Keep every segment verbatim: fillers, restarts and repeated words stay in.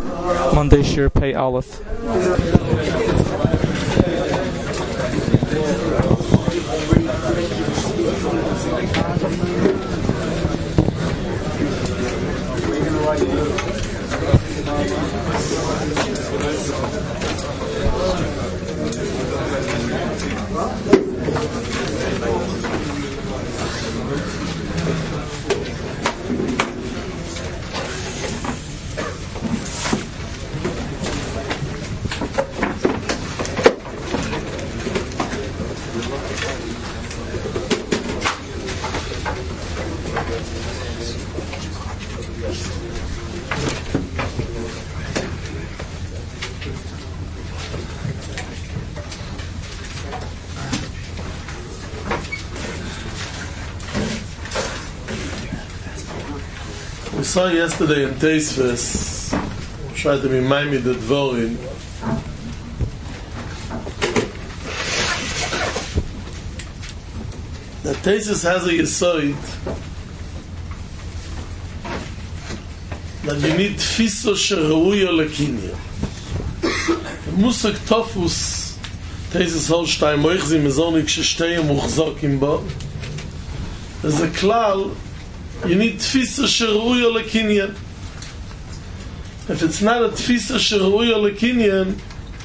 Monday Shir Pei Aleph. We saw yesterday in Teisves, tried to remind me the Dvorim, that Teisves has a Yesoid that you need Tfiso Sheruya Lekinya. Musik Tofus Teisves Holstein Moichzi Mezonik Sheshtei Muchzokim Bo. There's a klal. You need tfisa sheruya lekinyan. If it's not a tfisa sheruya lekinyan,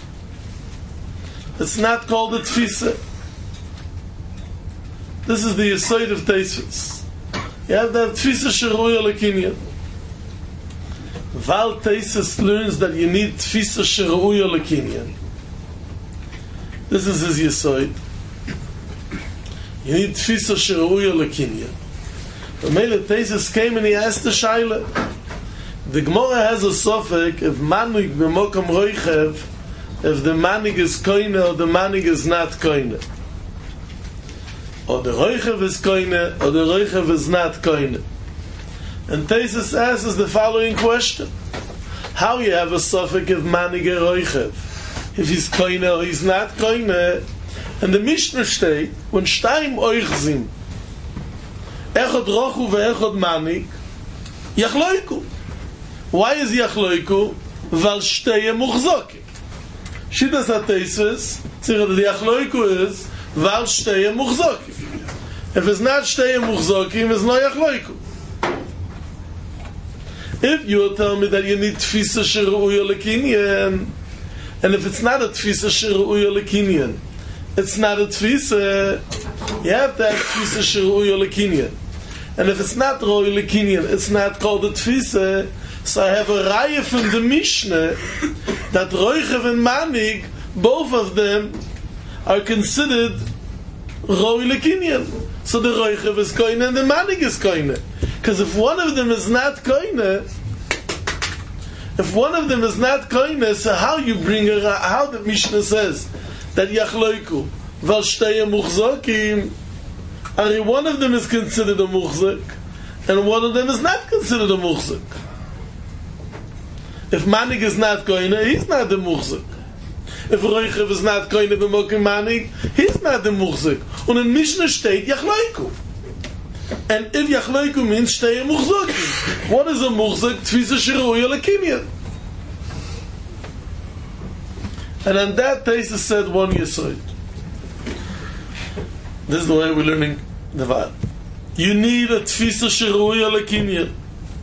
it's not called a tfisa. This is the yesod of Teisves. You have to have tfisa sheruya lekinyan. Val Teisves learns that you need tfisa sheruya lekinyan. This is his yesod. You need tfisa sheruya lekinyan. The Mele Teisves came and he asked the Shaila. The Gemara has a suffix if manig b'mokam roichev, if the manig is koine or the manig is not koine, or the roichev is koine or the roichev is not koine. And Teisves asks the following question: how you have a suffix if manig or roichev, if he's koine or he's not koine? And the Mishnah state when shtaim oichzim. Echad rochu ve'echad manik yachloiku. Why is yachloiku? Val shteye muchzokim. Shitas HaTeisves, tzirah the yachloiku is val shteye muchzokim. If it's not shteye muchzokim, it's no yachloiku. If you will tell me that you need tfisa sheruya lekinyan, and if it's not a tfisa sheruya lekinyan, it's not a tfisa, you have to have tfisa sheruya lekinyan. And if it's not Roy Lekinyan, it's not called a Tfisa. So I have a raya from the Mishnah that Roichev and Manig, both of them are considered Roy Lekinyan. So the Roichev is Koine and the Manig is Koine. Because if one of them is not Koine, if one of them is not Koine, so how you bring a how the Mishnah says that Yachloiku, Val Shteye Muchzokim, only one of them is considered a muhzik, and one of them is not considered a muhzik. If manig is not koine, he's not the muhzik. If roichev is not koine b'mokim manig, he's not the muhzik. And in Mishnah steht yachloiku. And if yachloiku means shtei muhzikim, what is a muhzik? Tfisa sheruya lekinyan. And on that Teisves said one yesod. This is the way we're learning the Vad. You need a tfisa sheruya lekinyan.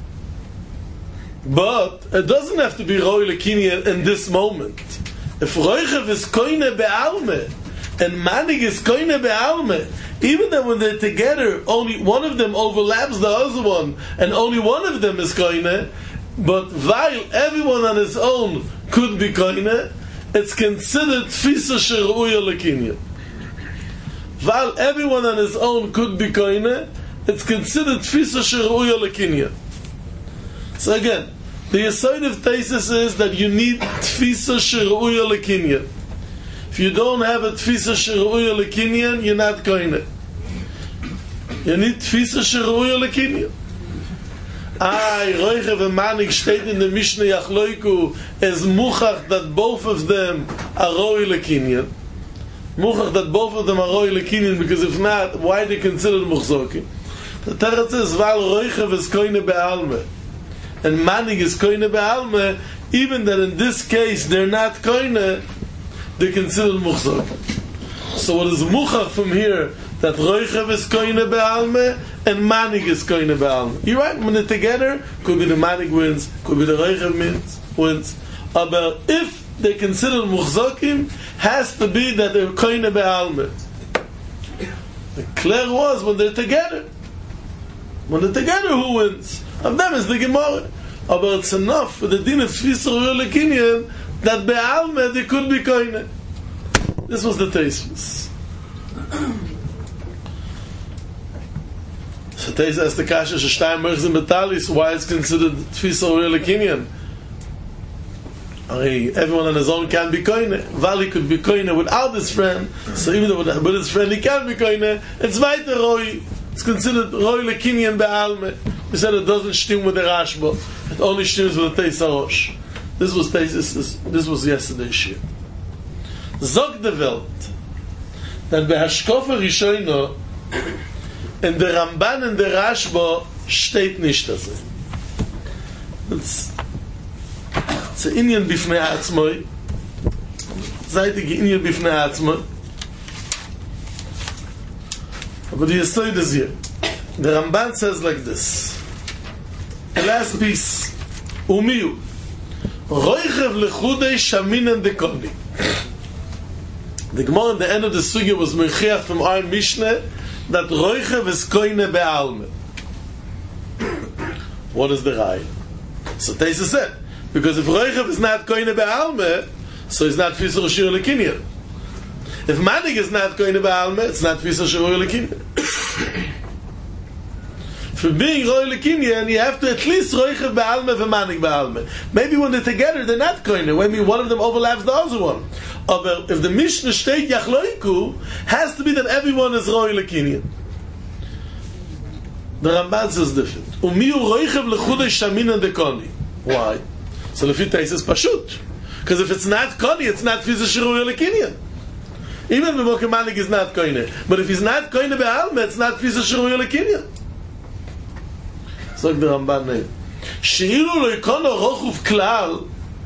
But it doesn't have to be roy lekinyan in this moment. If roichev is koine be'alme and manig is koine be'alme, even then when they're together, only one of them overlaps the other one, and only one of them is koine, but while everyone on his own could be koine, it's considered tfisa sheruya lekinyan. While everyone on his own could be koine, it's considered tfisa sheruya lekinyan. So again, the yesod of Teisves is that you need tfisa sheruya lekinyan. If you don't have a tfisa sheruya lekinyan, you're not koine. You need tfisa sheruya lekinyan. Ay, roichev and manig steht in the Mishnah yachloiku as muchach that both of them are roy lekinyan. Muchach that both of them are roy lekinyan, because if not, why are they considered muchzokim? The Teretz says, Val roichev is koine be'alme, and manig is koine be'alme, even that in this case they're not koine, they're considered muchzak. So what is muchach from here? That roichev is koine be'alme and manig is koine be'alme. You're right, when they're together, could be the manig wins, could be the roichev wins, wins. But if they consider muchzakim, has to be that they're koine be'alme. The clear was when they're together. When they're together, who wins? Of them is the Gemara. But it's enough for the din of Tfisa Ruya Lekinyan that be'alme they could be koine. This was the Teisvus. So Teisvus asked the Kasha, Shashtayim Merchs in Betalis, why it's considered Tfisa Ruya Lekinyan? Everyone on his own can be koine. Vali could be koine without his friend. So even though with his friend he can be koine, it's weiter roi. It's considered roi lekinyan be'alme. We said it doesn't stim with the Rashba. It only stims with the Teis HaRosh. This was this, this, this was yesterday's shir. Zog de Welt that behashkofa rishoino in the Ramban and the Rashba steht nicht das. It's It's an Indian bifnei atzmoi. Zeitige Indian bifnei atzmoi. But the Yesod is here. The Ramban says like this. The last piece. Umiyu. Roichev lechudei shaminen dekoni. The Gemara at the end of the sugya was mechiach from our Mishnah that roichev is koine be'alme. What is the raya? So Teisa said, because if roichev is not koine be'alme, so it's not tfisa shir lekinyan. If manig is not koine be'alme, it's not tfisa shir lekinyan. For being roy lekinyan, you have to at least roichev be'alme v'manig be'alme. Maybe when they're together, they're not koine. Maybe one of them overlaps the other one. But if the Mishnah state yachloiku, has to be that everyone is roy lekinyan. The Ramban says different. Umiu roichev lechudei shamina dekoni. Why? So the Fita says pashut. Because if it's not koni, it's not tfisa shiruya lekinyan. Even the Mokemanik is not koine. But if he's not koine be'alme, it's not tfisa shiruya lekinyan. So the Ramban name. Sheiru loikono rochuv klal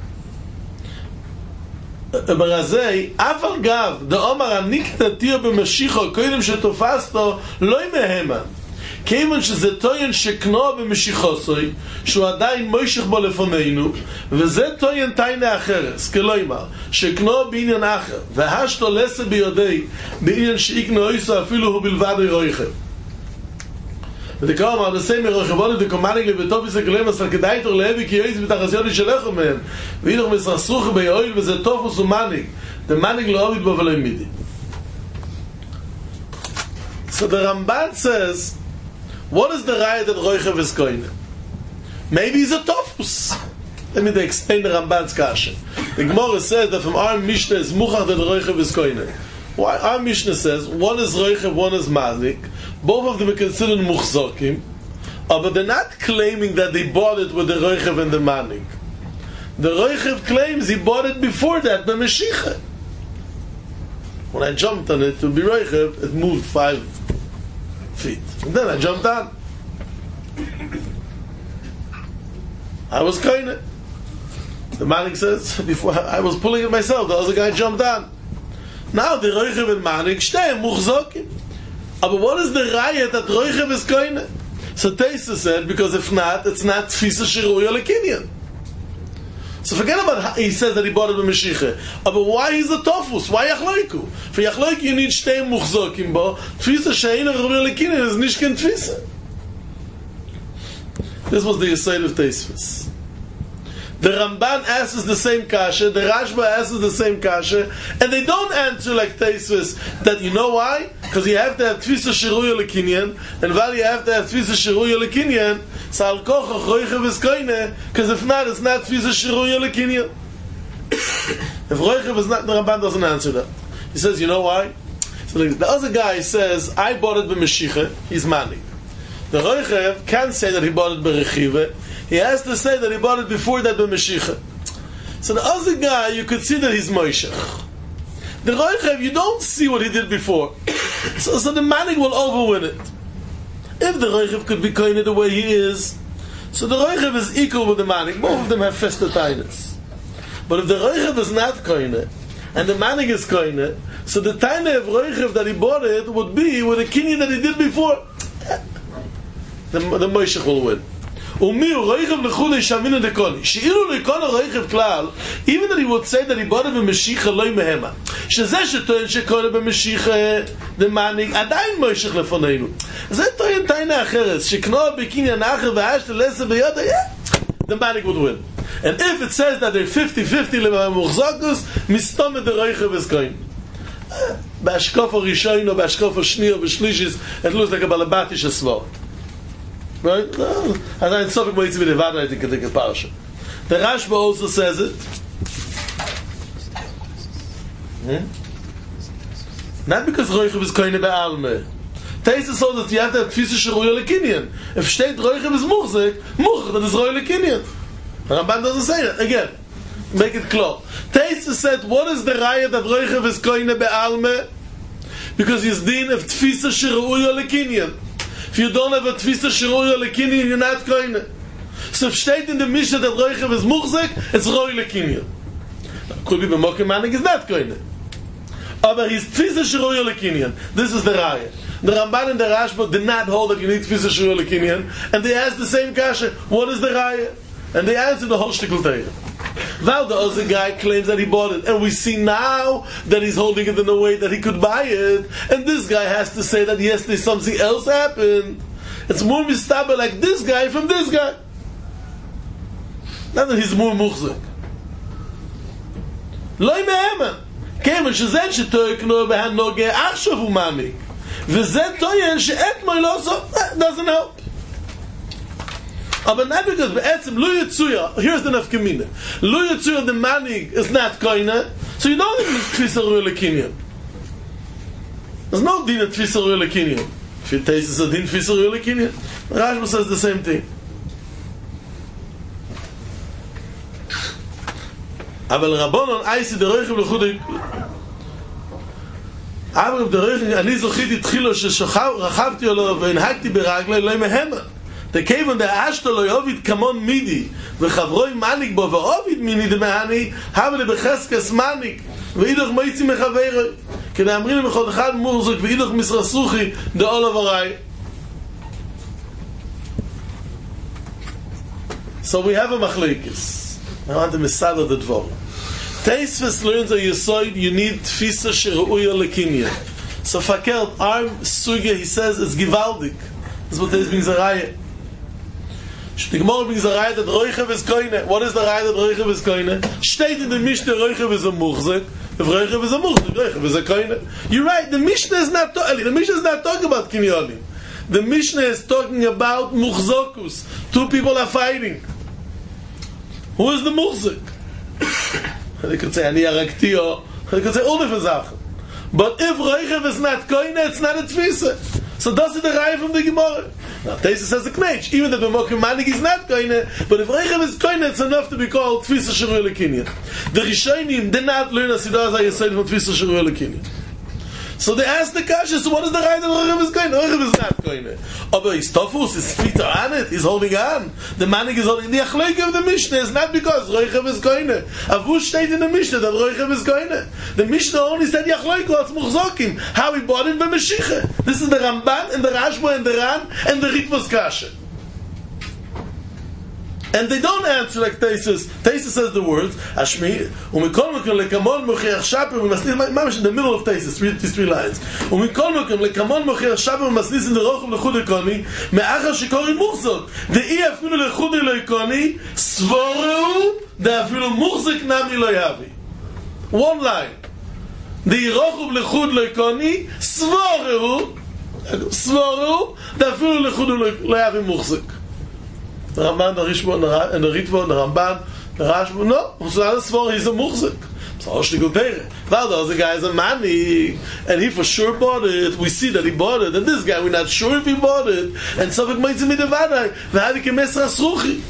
barazei afal gav the omar anikta tio b'mashicho koidem shetofasto loy meheman. כיוון שזה טוען שקנו במשיחוסוי שהוא עדיין מוישך בו לפנינו וזה טוען טיינה אחרת כלומר שקנו בעניין אחר והשתו לסה ביודי בעניין שאיקנו איסו אפילו הוא בלבד רויכה ודקאו אמר לסי מרוחבונו דקומניק לבטופיס הכלום אסר כדאי תור להבי כי יויס בתחסיוני שלכו מהם ואידוך מסרסרוך ביועיל וזה טופוס ומניק דמניק לא עובד בו ולא מידי. So the Ramban says, what is the raya that roichev is koine? Maybe he's a tofus. Let me explain the Ramban's kasha. The Gemara says that from our Mishnah is muchach that roichev is koine. Why? Our Mishnah says one is roichev, one is mazik. Both of them are considered muchzokim, but they're not claiming that they bought it with the roichev and the manik. The roichev claims he bought it before that by Meshicha. When I jumped on it to be roichev, it moved five feet. And then I jumped on. I was koine. The manik says, before I was pulling it myself, the other guy jumped on. Now the roichev and manik shtei muchzokim. But what is the raya that roichev is koine? So Teisa said, because if not, it's not tfisa shiruya lekinyan. So forget about how he says that he bought it with Meshicha. But why is a tofus? Why yachloiku? For yachloiku you need shtei muchzokim bo. Tfisa she'eina shiruya lekinyan is nishken tfisa. This was the Yesod of Teisvus. The Ramban asks the same kasha, the Rashba asks the same kasha, and they don't answer like Teisvus that you know why? Because you have to have tfisa shiruya lekinyan, and while you have to have tfisa shiruya lekinyan, so al kochach roichev is koine, because if not, it's not tfisa shiruya lekinyan. If roichev is not, the Ramban doesn't answer that. He says, you know why? So like, the other guy says, I bought it by Meshicha, he's mani. The roichev can't say that he bought it by Rechive. He has to say that he bought it before that by Meshicha. So the other guy, you could see that he's Moishech. The roichev, you don't see what he did before. So, so the manik will overwin it. If the roichev could be koine the way he is, so the roichev is equal with the manik. Both of them have festa tainus. But if the Roichev is not koine, and the manig is koine, so the time of Roichev that he bought it would be with the kinyan that he did before. The, the Moshe will win. Umi Roichev lechudei shamina dekoni. Sheilu lekona Roichev klal, even that he would say that he bought it b'meshicha loy mehema. Shezeh shetoyen shekona b'meshicha the manig adayin Moshe lefoneinu. Zeh toyen taina acheres sheknoa b'kinyan acher v'ash telese b'yoda. The manig would win. And if it says that they're fifty-fifty le'muchzakus, mistome the Roichev is going. B'ashkof ha'rishoyin or b'ashkof ha'shni or b'shlishis, it looks like a balabatish asvar. Right? No. And then something might be the Vada, I think, I think it's Parasha. The Rashba also says it. Hmm? Not because Roichev is koine be'alme. Taisa so that you have to have tfisa sheruya lekinyan. If state Roichev is muchzik, much, that is roya lekinyan. The Ramban doesn't say that. Again, make it clear. Taisa said, what is the raya that Roichev is koine be'alme? Because he's din of tfisa sheruya lekinyan. If you don't have a tfisa sheruya lekinyan, you're not koine. So if state in the Mishnah that Roichev is muchzik, it's roya lekinyan. Could be b'mokim manik is not koine. Aber he's tfisa sheruya lekinyan. This is the raya. The Ramban and the Rashba did not hold that you need tfisa sheruya lekinyan, and they asked the same kasha, what is the raya? And they answered the whole shtickle Torah. Well, the other guy claims that he bought it, and we see now that he's holding it in a way that he could buy it, and this guy has to say that yes, there's something else happened. It's more mistaber like this guy from this guy. Not that he's more muchzik. Loi me'ema. Kemen shezen shetoykno behan noge achshav umami. V'zeh toyen she'etmoy lo so. Doesn't help. Aber not because be'etzim lo yitzuya. Here's the nafkamina. Lo yitzuya the manig is not koine, so you don't need tfisa ruya lekinyan. There's no din of tfisa ruya lekinyan. If you taste it's a din tfisa ruya lekinyan. Rashba says the same thing. אבל רבונון אייסי דרויכם לחודי אבל דרויכם אני זוכיתי תחילו שרחבתי עליו והנהגתי ברגלי לא מהמה תקייבן דאשתו לא יוביד כמון מידי וחברוי מניק בו ואוביד מיני דמהני אבל בחסקס מניק ואידוך מייצי מחברי כדי אמרים למחוד אחד מורזוק ואידוך מסרסוכי דאול עברי. So we have a machlekes. I want to misada the dvar. Teisves learns a yisoid, you need tfisa sheruya lekinyan. So fakert arm suge, he says it's givaldik. This is what this means a raya. The Gemara brings a raya that Roichev is koine. What is the raya that Roichev is koine? State in the Mishnah Roichev is a muchzik. If Roichev is a muchzik, Roichev is a koine. You're right. The Mishnah is not talking. The Mishnah is not talking about kinyanim. The Mishnah is talking about muchzokus. Two people are fighting. Who is the muchzik? They could say ani arakti or they could say all different zachen. But if Roichev is not koine, it's not a tfisa. So that's the raya from the Gemara. Now Teisa says the knech, even that the mokim manig is not koine, but if Roichev is koine, it's enough to be called tfisa sheruya lekinyan. The Rishonim did not learn as Siddhar Zayasayid from tfisa sheruya lekinyan. So they asked the kasha, so what is the raya that Roichev is koine? Roichev is not koine. Aber his tofus, his feet are on it, he's holding on. The manig is holding. The achleik of the Mishnah is not because Roichev is koine. Avu state in the Mishnah that Roichev is koine. The Mishnah only said yachleik was muchzokim. How he bought it b'meshicha. This is the Ramban and the Rashba and the Ran and the Ritva's kasha. And they don't answer like Taisus. Taisus says the words, Ashmi, umikol mekum lekamon mochiach shaper, we must mamish in the middle of Taisus, read these three lines. Umikol mekum lekamon mochiach shaper, we must listen to rochum lechud lekoni, me'achar shekori muchzok, de'i afilu lechud lekoni, svoru, de'afilu muchzik nami lo yavi. One line. De'i rochum lechud lekoni, svoru, svoru, de'afilu lechud lo yavi muchzik. The Ramban, the Rishbo, and the Ritva, and the Ramban, the Rashbo, no, he's a muchzik. So Oshnikul Teire. Well, the other guy is a money, and he for sure bought it. We see that he bought it, and this guy, we're not sure if he bought it. And Sofik Meitzim Midavadai, V'hadik Emesra Sruchi.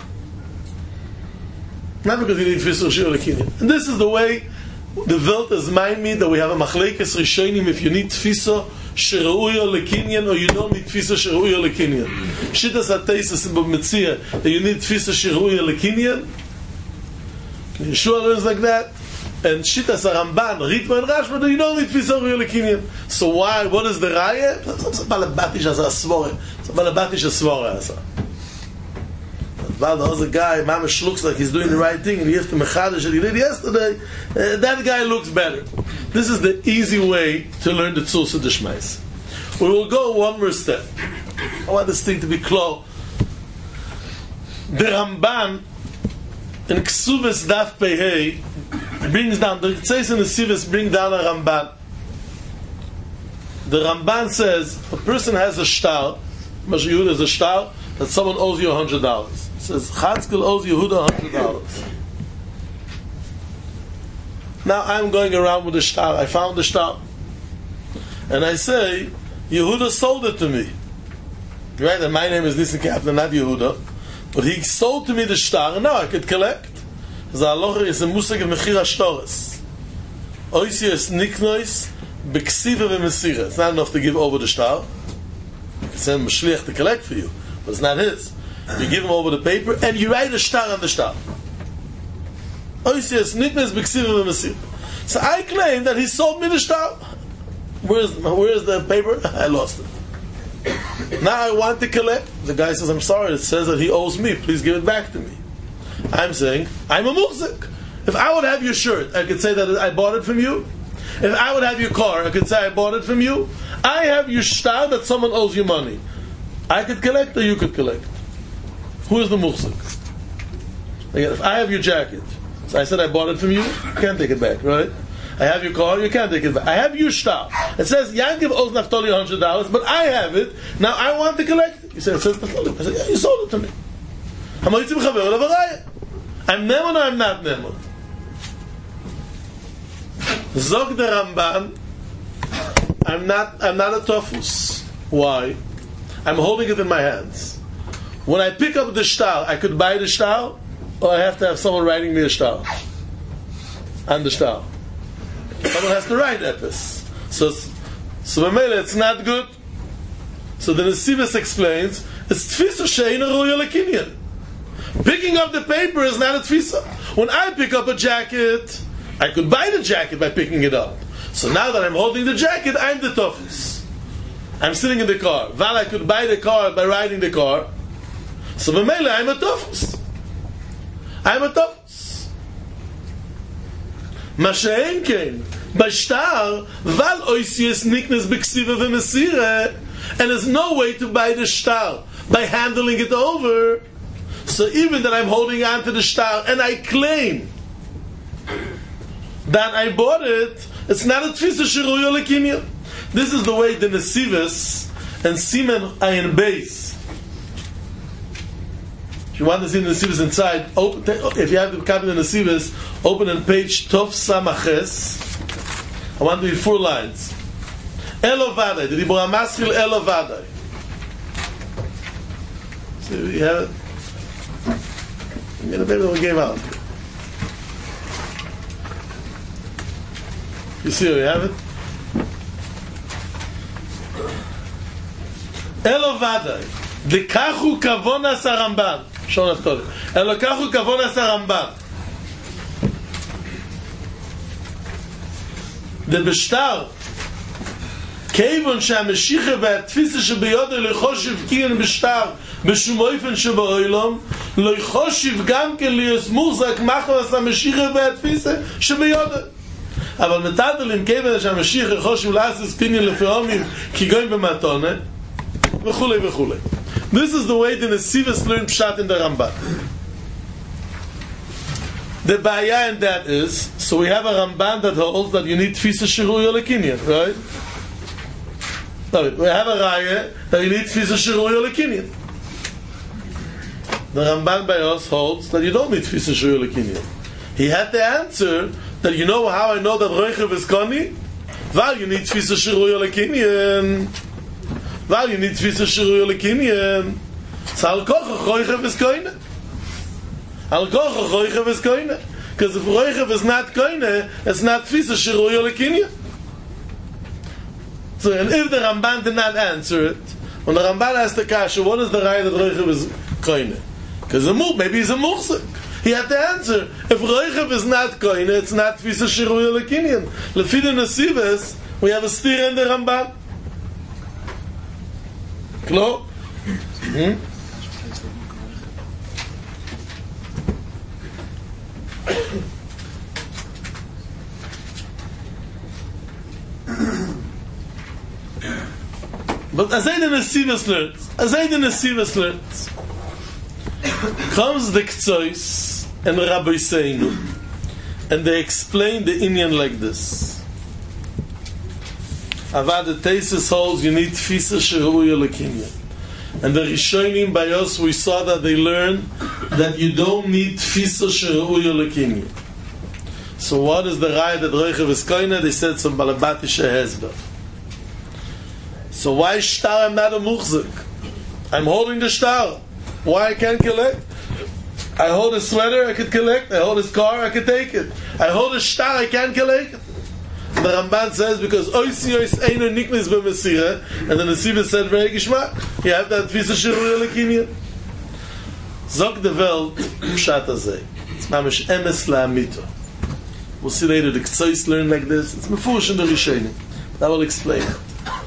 Not because he needs Fisur Shir Lekinyan. And this is the way the Welt is mind me that we have a Machlekes Rishonim if you need Fisur Sheruya lekinyan or you don't need tfisa sheruya lekinyan. Shittas hateisus b'metzia that you need tfisa sheruya lekinyan. Yeshua learns like that. And Shitas Ramban, Ritma and Rashba, you don't need Tfisa Ruya Lekinyan. So why? What is the Raya? It's a Balabatish as a Svore. It's a Balabatish as Svore as a. But there's a guy, Mamish looks like he's doing the right thing, and he has to Mechadish that he did yesterday. Uh, that guy looks better. This is the easy way to learn the Tzulsa Dishmais. We will go one more step. I want this thing to be clear. The Ramban in Ksuvis Daf Pehei brings down, the Tzais and the Sivis bring down a Ramban. The Ramban says a person has a shtar, Moshe Yehuda has a shtar, that someone owes you a hundred dollars. It says Chatzkel owes Yehuda a hundred dollars. Now I'm going around with the shtar. I found the shtar, and I say Yehuda sold it to me. Right? And my name is Nissen Kaplan, not Yehuda, but he sold to me the shtar, and now I could collect. The halacha is a musig of mechir hashtoros. Oisius niknois beksiva v'mesira. It's not enough to give over the shtar. You can send Mashliach to collect for you, but it's not his. You give him over the paper and you write a shtar on the shtar. Oisius niknois beksiva v'mesira. So I claim that he sold me the shtar. Where's where's the paper? I lost it. Now I want to collect. The guy says, "I'm sorry. It says that he owes me. Please give it back to me." I'm saying, I'm a muhzik. If I would have your shirt, I could say that I bought it from you. If I would have your car, I could say I bought it from you. I have your shtar that someone owes you money. I could collect or you could collect. Who is the muhzik? Again, if I have your jacket, so I said I bought it from you, you can't take it back, right? I have your car, you can't take it back. I have your shtar. It says, Yankiv owes Naftali one hundred dollars, but I have it. Now I want to collect it. You say, it says Naftali. I said, yeah, you sold it to me. I'm Neman or I'm not Neman? Zog the Ramban, I'm not, I'm not a Tofus. Why? I'm holding it in my hands. When I pick up the shtar, I could buy the shtar, or I have to have someone writing me a shtar on the shtar. Someone has to write epis. So, so Mamela, it's not good. So the Nesivus explains, it's Tfisa Sheina Ruya Lekinyan. Picking up the paper is not a tfisa. When I pick up a jacket, I could buy the jacket by picking it up. So now that I'm holding the jacket, I'm the tofus. I'm sitting in the car. Val, I could buy the car by riding the car. So b'meila, I'm a tofus. I'm a tofus. Masha'en came. By shtar, Val oisies niknes b'ksiva v'mesire, and there's no way to buy the shtar by handling it over. So even that I'm holding on to the shtar and I claim that I bought it, it's not a tfisa sheruya lekinyan. This is the way the Nesivus and Simen Ayin Beis. If you want to see the Nesivus inside, open, if you have the copy of the Nesivus, open on page Tov Samaches. I want to read four lines. Elo Vadai, the Dibur HaMaschil Elo Vadai. So you have it. I'm going to bet we gave out. You see where you have it? Elo Vadai, Dekachu Kavonas HaRamban. Shonat Kodem. Elo Kachu Kavonas HaRamban. The Beshtar, Kevon שהמשיחה והתפיסה שביודו לחושב קיין בשטר בשום אופן שבאוילום לא יחושב גם כן להיות מוחזק מחמס המשיחה והתפיסה שביודו. אבל מתדלים כיוון שהמשיחה חושב לעשות קיין לפעמים כגויים במתונה וכולי וכולי. This is the way the Nesivus learned Pshat in the Ramban. The Baya in that is, so we have a Ramban that holds that you need Tfisa Shiruya Lekinyan, right? No, we have a Raya that you need Tfisa Shiruya Lekinyan. The Ramban by us holds that you don't need Tfisa Shiruya Lekinyan. He had the answer that you know how I know that Roichev is Koni? Well, you need Tfisa Shiruya Lekinyan. Well, you need Tfisa Shiruya Lekinyan. So Al Kocha Roichev is Koni. Al Kocha Roichev is Koni. Because if Roichev is not Koni, it's not Tfisa Shiruya Lekinyan. So, and if the Ramban did not answer it, when the Ramban asked the Kasha, what is the Raya that Roichev is Koine? Because maybe he's a Mursik. He had to answer. If Roichev is not Koine, it's not Tfisa Shiruya Lekinyan. Lefi the Nesivos, we have a steer in the Ramban. Klo? Hmm? But as I the Nesivos learns, as I the Nesivos learns, comes the Ktsois and Rabbi Seinu, and they explain the Inyan like this. Avad the Tesis holds you need Tfisa Sheruya Lekinyan. And the Rishonim by us, we saw that they learn that you don't need Tfisa Sheruya Lekinyan. So what is the Raya that Roichev is Koine? They said some Balabatisha Hezbollah. So why shtar I'm not a muchzik? I'm holding the shtar. Why I can't collect? I hold a sweater, I could collect. I hold his car, I could take it. I hold a shtar, I can't collect it. The Ramban says because oisi ois eino niknis b'mesira, and the Nesivos said very gishmak. You have that Tfisa Shiruya Lekinyan. Zog the Welt pshat hazeh. It's mamish emes la'amito. We'll see later the Ktsois learn like this. It's mefush in the Rishonim. I will explain it.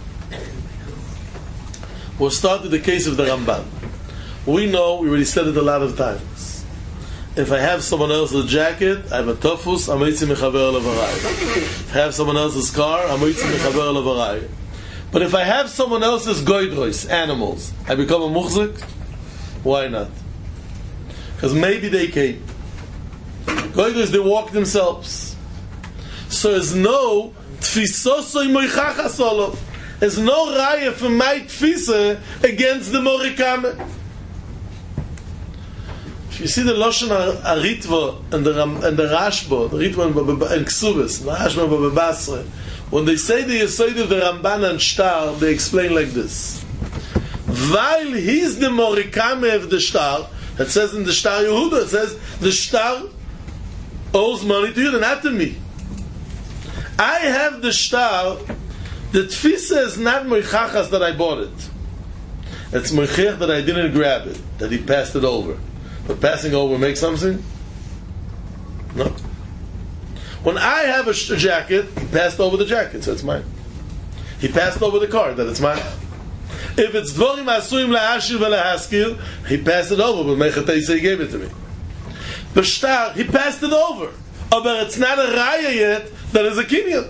We'll start with the case of the Ramban. We know, we already said it a lot of times. If I have someone else's jacket, I have a tofus, I'm yitzim mechaber levarai. If I have someone else's car, I'm yitzim mechaber levarai. But if I have someone else's goydrois, animals, I become a muchzik? Why not? Because maybe they came. Goydrois, they walk themselves. So there's no tfisosoi moichachas olov. There's no raya for my tfisa against the morikame. If you see the Loshen Aritva and the and the Rashba, the Ritva and Ksubis, the Rashba and Babasra, when they say the Yesod of the Ramban and Shtar, they explain like this: while he's the morikame of the Shtar, it says in the Shtar Yehuda, it says the Shtar owes money to you, not to me. I have the Shtar. The tfisa is not moichachas that I bought it. It's moichach that I didn't grab it, that he passed it over. But passing over makes something? No. When I have a, sh- a jacket, he passed over the jacket, so it's mine. He passed over the car, that it's mine. If it's dvorim asuim la'ashiv ve'lahaskil, he passed it over, but mechatei he gave it to me. The shtar, he passed it over. Oh, but it's not a raya yet, that is a kinyan.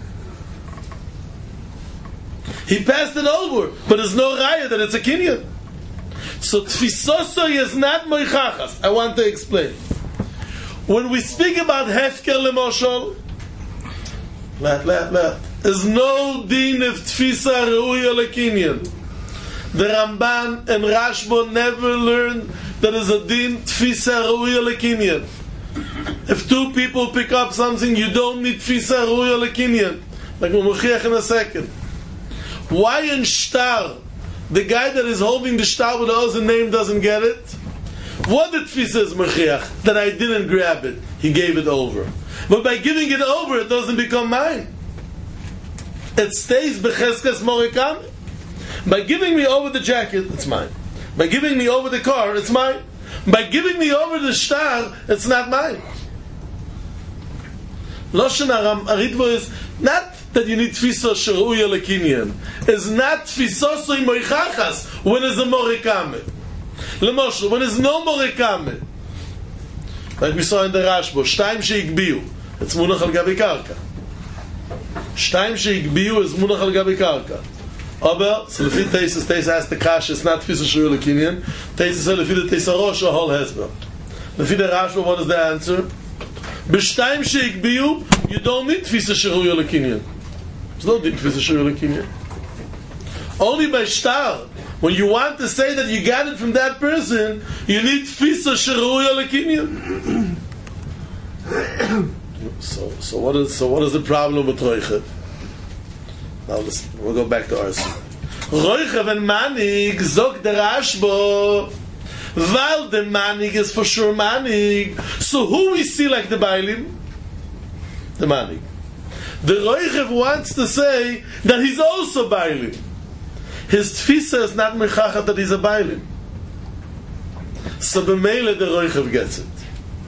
He passed it over, but there's no raya that it's a kinyan. So tfisosoi is not moichachas. I want to explain. When we speak about hefker lemoshol, let, let, let, there's no din of tfisa reuya lekinyan. The Ramban and Rashba never learned that there's a din tfisa reuya lekinyan. If two people pick up something, you don't need tfisa reuya lekinyan. Like we'll mochiach in a second. Why in shtar, the guy that is holding the shtar with the other name doesn't get it? What did tfisa is mechiach? That I didn't grab it. He gave it over. But by giving it over, it doesn't become mine. It stays becheskas morikam. By giving me over the jacket, it's mine. By giving me over the car, it's mine. By giving me over the shtar, it's not mine. Loshen Aritva is not that you need tfisa sheruya lekinyan. It's not tfisosoi moichachas when there's a morikame. Lemoshe, when there's no morikame, like we saw in the Rashba, shtaim sheikbiu, it's munach al gabi karka. Shtaim sheikbiu is munach al gabi karka. Aber, so lefi Teisus, Teisus asked the kash, it's not tfisa sheruya lekinyan. Teisus said lefi the Teisarosh a whole hezbollah. Lefi the Rashba, what is the answer? B'shtaim sheikbiu, you don't need tfisa sheruya lekinyan. There's no din tfisa sheruya lekinyan. Only by shtar, when you want to say that you got it from that person, you need tfisa sheruya lekinyan. So, so what is so what is the problem with Roichev? Now listen, we'll go back to our story. Roichev and Manig zog der Rashba, while the Manig is for sure Manig. So who we see like the Bailim? The Manig. The Roichev wants to say that he's also Bailim. His tfisa is not mechachat that he's a Bailim. So b'meile the Roichev gets it.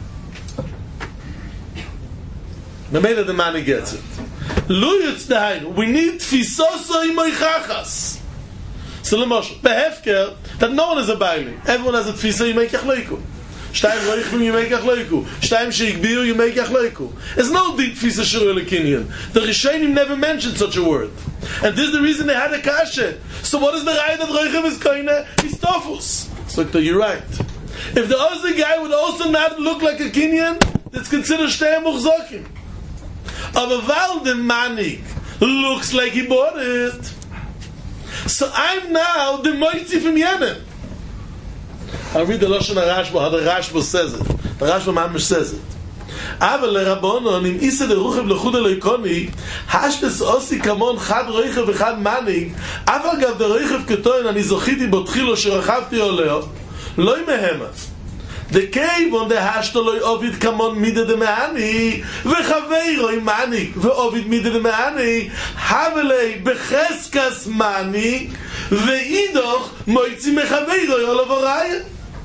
Memela the man gets it. Luyutz dahainu. We need tfisoso imoichachas. So Lamosh, behefker, that no one is a bailing. Everyone has a tfisa, you make achleiku. Shtayim roichvim, you make achleiku. Shtayim sheikbiu, you make achleiku. There's no deep tfisa shirul kinyan. The Rishonim never mentioned such a word. And this is the reason they had a kasha. So what is the raya that roichav is koine? He's tofus. So you're right. If the other guy would also not look like a kinyan, it's considered shtayim muchzokim. Aber weil the manik looks like he bought it, so I'm now the moitzi from Yemen. I'll read the Lashon HaRashba, how the Rashba says it. The Rashba Mamish says it. Aval l'Rabbonon, im isa deruchev l'chud eloikoni, hashtes osi kamon chad roichev v'chad manig, aval gav de roichev ketoin, ani zochiti botchilo sherachavti oleo, loi mehemas. The cave on the hashtoloi ovid kamon mida de meani, v'chaveiroi manik, v'ovid mida de meani, havelei becheskas manik, v'idoch moitzi mechaveiroi olavoraya.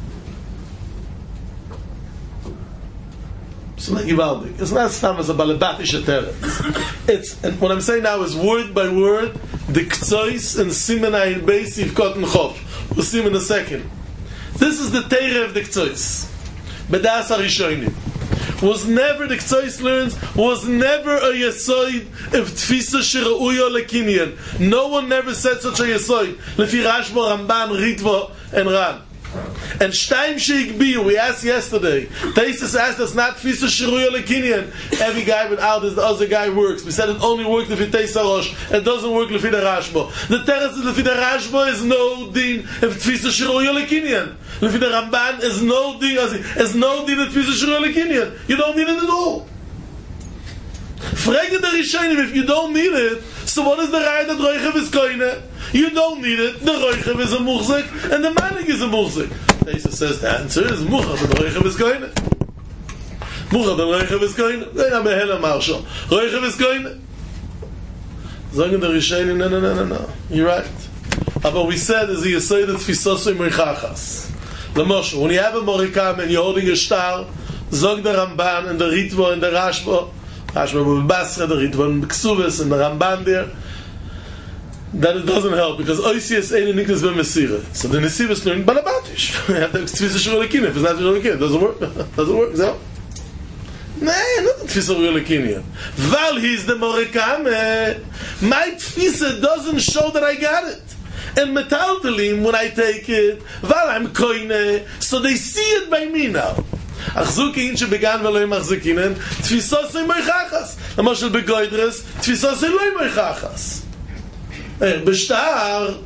It's not Givaldik. It's not Stam as a Balabatish Teretz. It's, and what I'm saying now is word by word, the Ktsois and Simenai Beisiv Kotten Chov. We'll see him in a second. This is the Teire of the Ktsois. Bedas HaRishonim. Was never, the Ktsois learns, was never a Yesoid of Tfisa Shira'uyo Lekinyan. No one never said such a Yesoid. Lefi Rashba, Ramban, Ritva, and Ran. And Shtaim Sheikbiyu, we asked yesterday. Taisus asked us not Tfisa Shiruya Lekinyan. Every guy without this, the other guy works. We said it only works if it Teisa Rosh. It doesn't work if it Rashba. The Teres is if it Rashba is no din if Tfisa Shiruya Lekinyan. If it Ramban is no din, is no din if Tfisa Shiruya Lekinyan. You don't need it at all. Frage the Rishonim, if you don't need it, so what is the Raya that Roichev is koine? You don't need it. The Roichev is a muchzik, and the Manik is a muchzik. Teisa says the answer is Muchad, the Roichev is koine. Muchad, the Roichev is koine. They are Behela Marshal. Roichev is koine. Sagen the Rishonim, no, no, no, no, no. You're right. But we said, is he say that Tfisosoi Merichachas. Lamoshe, when you have a Morikam and you're holding a star, Zog the Ramban and the Ritva and the Rashba, Rashba Basra, the Ritva Ksuvis and the Ramban there, that it doesn't help because Oisius ain't a Niklas Ben Mesira. So the Nesivas learn Balabatish. You have to Tfisa Shirul If it's not Shirul it doesn't work. Doesn't work. So, nah, not the Tfisa Shirul Val he's the Morikame. My Tfisa doesn't show that I got it. And Metaltalim, when I take it, Val I'm koine, so they see it by me now. Achzuki in shebegan veloy machzukinen, tfisosei moichachas. Lamashel begoidres, tfisosei loy moichachas. B'shtar,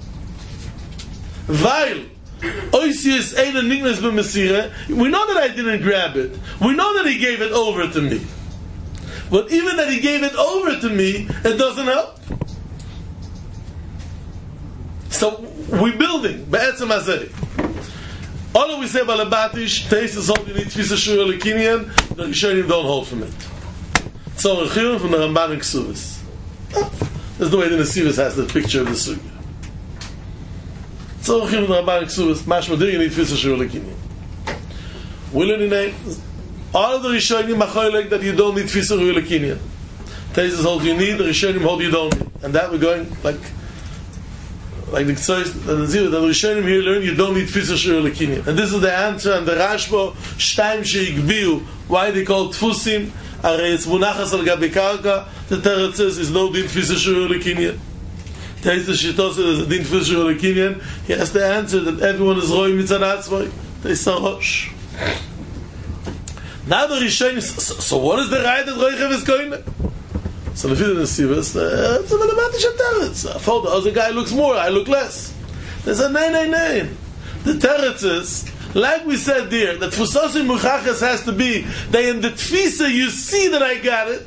weil Oisius ein a nigmas b'mesire, we know that I didn't grab it. We know that he gave it over to me. But even that he gave it over to me, it doesn't help. So we're building. Be'etzem hazeh. All that we say about Labatish, taste is all you need Tfisa Shirul Lekinyan, the Rishonim don't hold from it. So Rechiyun from the Ramban and Ksuvis. There's no way the Nesivas has the picture of the Sugya. So Rechiyun from the Ramban and Ksuvis, Mashma do you need Tfisa Shirul Lekinyan. We learn in name, all of the Rishonim machoylek that you don't need Tfisa Shirul Lekinyan. Taste is all you need, the Rishonim hold you don't need. And that we're going like like the Ktsois, the Nazir, the Rishonim here learn you don't need Tfisa Shirul Lekinyan. And this is the answer, and the Rashba, Shtaim Sheikbiu, why they call Tfusim, Arei it's Munachas al Gabi Karka, the Teretz says is no din Tfisa Shirul Lekinyan. Teretz the Shittos is a din Tfisa Shirul Lekinyan. He has the answer that everyone is Roi Mitzad Atzmai. They say Rosh. Now the Rishonim, so, so what is the right that Roichev is going to? So the Fidel Nesivas, it's a Mathematical Teretz. I thought the other guy looks more, I look less. They said, nay, nay, nay. The Teretz is, like we said there, that Tfusosim Muchachas has to be that in the Tfisa you see that I got it,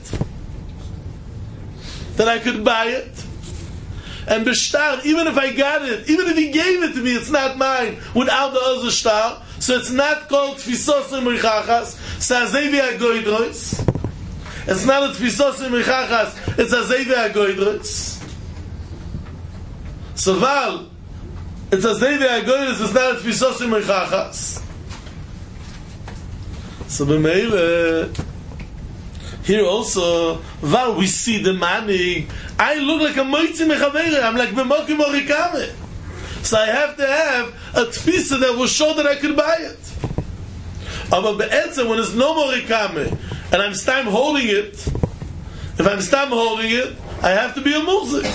that I could buy it. And B'shtar, even if I got it, even if he gave it to me, it's not mine, without the other shtar, so it's not called Tfisosim Muchachas, Sazevi Agoidrois. It's not a Tfisosim Mechachas, it's a Zevi HaGoydres. So Val, it's a Zevi HaGoydres, it's not a Tfisosim Mechachas. So B'meile, Here also, while we see the money, I look like a moitzi mechavere. I'm like b'mokim orikame. So I have to have a tfisa that will show that I could buy it. But be'etzem, when it's no more rikame, and I'm stam holding it, if I'm stam holding it, I have to be a muzik.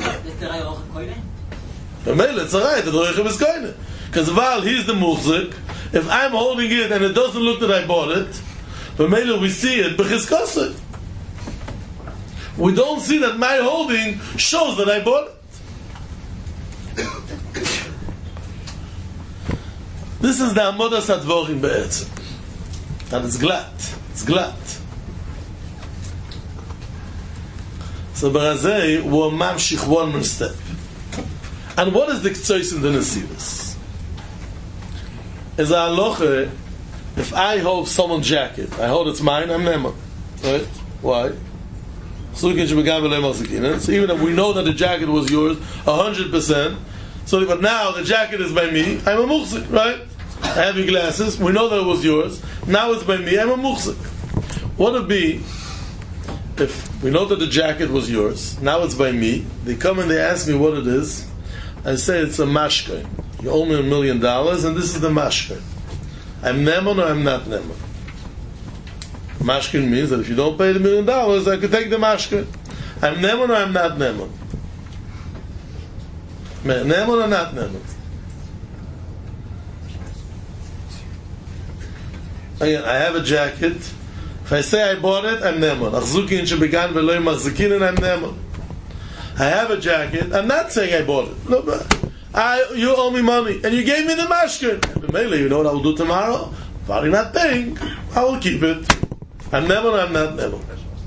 It's alright, the roichim is koine. Because while he's the muzik, if I'm holding it and it doesn't look that I bought it, but maybe we see it, b'chizkoseh. We don't see that my holding shows that I bought it. This is the Amodas Advorim be'etzem. And it's glad. It's glad. So Barazei will mamshich one more step. And what is the ktsois in the Nesivos? Is a halacha, if I hold someone's jacket, I hold it's mine, I'm Neman. Right? Why? So even if we know that the jacket was yours, a hundred percent, so but now the jacket is by me, I'm a muhzik, right? I have your glasses, we know that it was yours, now it's by me, I'm a muhzik. What would be if we know that the jacket was yours, now it's by me, they come and they ask me what it is, I say it's a mashke. You owe me a million dollars and this is the mashke. I'm Neman or I'm not Neman? Mashkin means that if you don't pay the million dollars, I could take the mashkin. I'm Neman or I'm not Neman? Neman or not Neman? Again, I have a jacket. If I say I bought it, I'm Neman. Achzukin shebegan veloy machzikin, and I'm Neman. I have a jacket. I'm not saying I bought it. No, but I, you owe me money, and you gave me the mashkin. Maybe you know what I will do tomorrow? If I'm not paying, I will keep it. I'm Neman or I'm not Neman?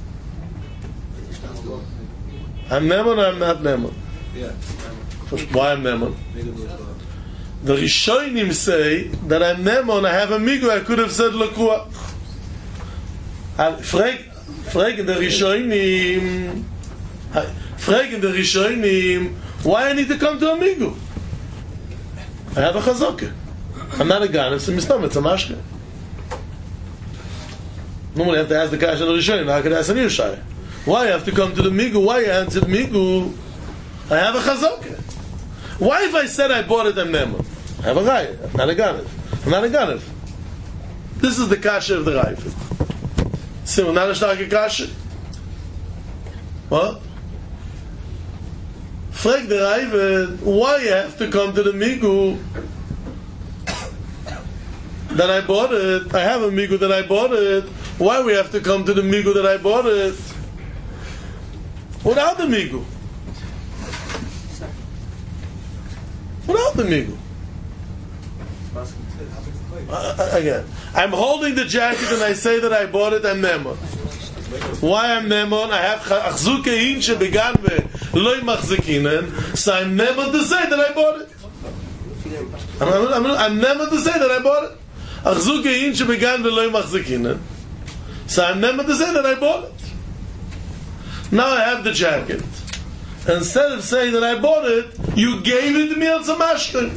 I'm Neman or I'm not Neman? Yeah. Why I'm Neman? The Rishonim say that I'm Neman, I have a migu, I could have said Lekua. Fragen the Rishonim, fragen the Rishonim, why I need to come to a migu? I have a chazokah. I'm not a gan, it's a mistam, it's a mashke. Normally I have to ask the Kash and the Rishonim. Now I could ask a new Shai. Why I have to come to the Migu? Why I answered Migu? I have a Chazokah. Why if I said I bought it, I'm Neman? I have a Raya. I'm not a Ganav. I'm not a Ganav. This is the Kasha of the Raya. See, we're not a starke Kasha. What? Frag the Raya, why I have to come to the Migu that I bought it? I have a Migu that I bought it. Why we have to come to the migu that I bought it without the migu? Without the migu. Uh, again, I'm holding the jacket and I say that I bought it. I'm Neman. Why I'm Neman? I have achzukein shebegan veloy machzikinen, so I'm Neman to say that I bought it. I'm, I'm, I'm, I'm Neman to say that I bought it. Achzukein shebegan veloy machzikinen. So I'm never to say that I bought it. Now I have the jacket. Instead of saying that I bought it, you gave it to me as a mashkin.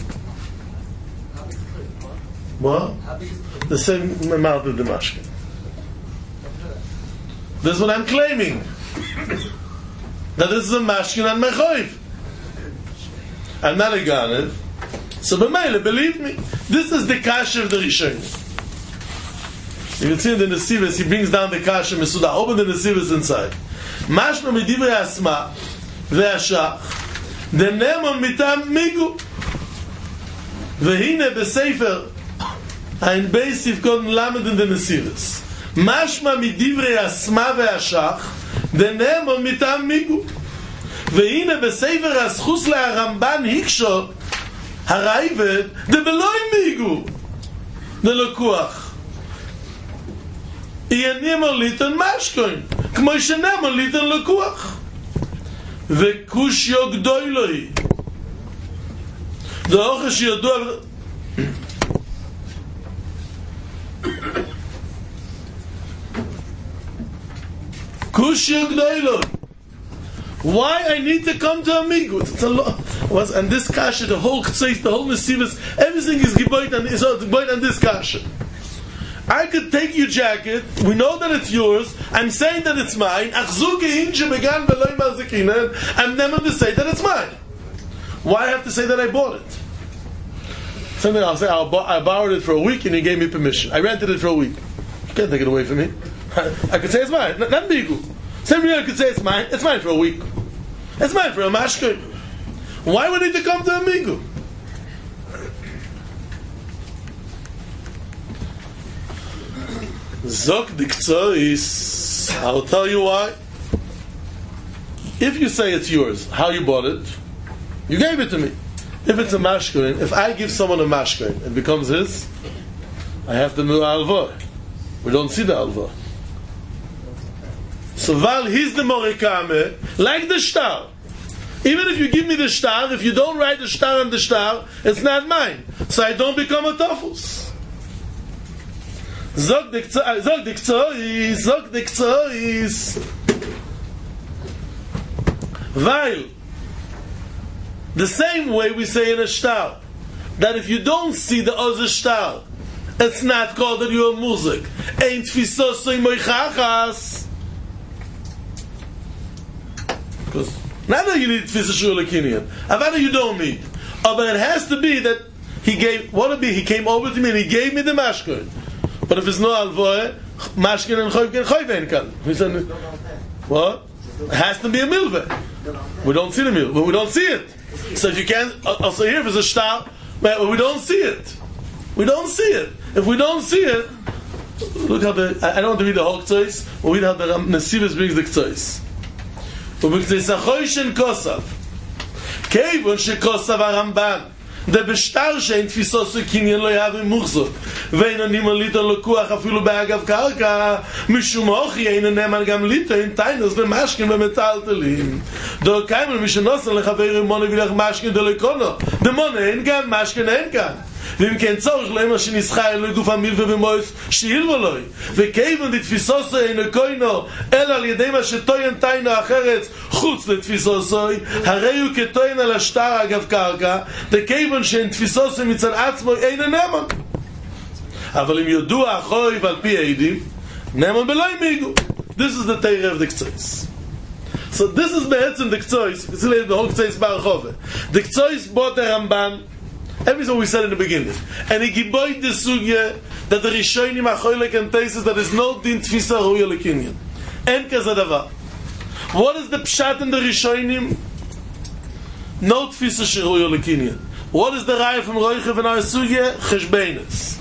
What? The same amount of the mashkin. This is what I'm claiming. That this is a mashkin and mechoiv. I'm not a ganev. So b'meile, believe me, this is the kasha of the Rishonim. You can see in the Nesivos, he brings down the Kasha Mesuda. Open the Nesivos inside. Mashma midivrei asma ve'ashach the Neman mitam migu vehine besefer ein beis sivkon lamed in the Nesivos. Mashma midivrei asma ve'ashach the Neman mitam migu vehine besefer aschus le'aramban hikshot haraivet de beloy migu de lekuach יהיה נאמר ליטן משכוין כמו שנאמר ליטן לקוח וקושיו גדולוי זה אוכל שידוע קושיו גדולוי why I need to come to Amigo? It's a lot. And this kasha, the whole ktseif, the whole nesivos, everything is geboit and is geboit on this kasha. I could take your jacket, we know that it's yours, I'm saying that it's mine, I'm never to say that it's mine. Why I have to say that I bought it? Something I'll say, I'll bo- I borrowed it for a week and you gave me permission. I rented it for a week. You can't take it away from me. I could say it's mine, not, not Migu. Same way I could say it's mine, it's mine for a week. It's mine for a mashkin. Why would I need to come to a Migu? Zok dikzois. I'll tell you why. If you say it's yours, how you bought it, you gave it to me. If it's a mashkin, if I give someone a mashkin, it becomes his, I have to know alva. We don't see the alva. So while he's the morikame, like the shtar. Even if you give me the shtar, if you don't write the shtar on the shtar, it's not mine. So I don't become a tofus. Zog dikzois, zog dikzois, zog dikzois. While the same way we say in a shtar, that if you don't see the other shtar, it's not called that you're a muzik. Ain't fisosoi moichachas. Because not that you need fisosoi lekinian, avada you don't need. Oh, but it has to be that he gave. What would be? He came over to me and he gave me the mashkin. But if it's no alvoe, mashkin and choyv can choyv ain't kan. We said, what? It has to be a milveh. We don't see the milveh, but we don't see it. So if you can't, also here if it's a shtar, but we don't see it. We don't see it. If we don't see it, look how the, I don't want to read the whole k'tzois, but we have the Nesivus brings the k'tzois. But we say, Sachoyshen kosav. Keivon she kosav aramban. The bestar shein tfisos kinyan lo yavim muchzot. Vein animal liter lokuach afilu be'agav karka. Mishum hochi ein neman gam liter in tainos b'mashkin b'metaltelim. Do kaimel mishenosan lechaverim mone vilach mashkin do lekono. The mone ein gam, mashkin ein gam. ואם כן צורך לאמר שנסחה אלוהי גוף המילווה ומויס שיעיר ולוי וכיוון לתפיסוסו אינו קוינו אלא על ידי מה שטוין תיינו אחרת חוץ לתפיסוסו הרי הוא כטוין על השטר אגב קרקע וכיוון שאין תפיסוסו מצד עצמו אינו נאמן אבל אם יודוע אחוי ועל פי העדים נאמן בלוי מיגו. This is the Torah of the K'tzois. So this is בעצם the K'tzois. It's the whole K'tzois Barachove. The K'tzois bought the Ramban. Everything we said in the beginning. And he giboid the sugya that the Rishonim achoylek and Teises that is no din tfisa ruya lekinyan. En kazadava. What is the pshat in the Rishonim? No tfisa sheruya lekinyan. What is the raya from Roichev and our sugya? Cheshbeinis.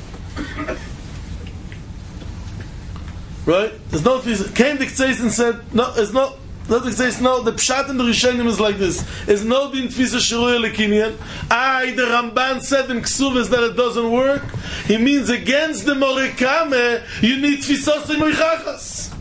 Right? There's no tfisa. Came the K'tzeis and said, no, there's no. Not says no. The pshat in the Rishonim is like this: is no din tfisa sheruya lekinyan. I the Ramban said in Ksuvas that it doesn't work. He means against the morikame you need tfisos moichachas.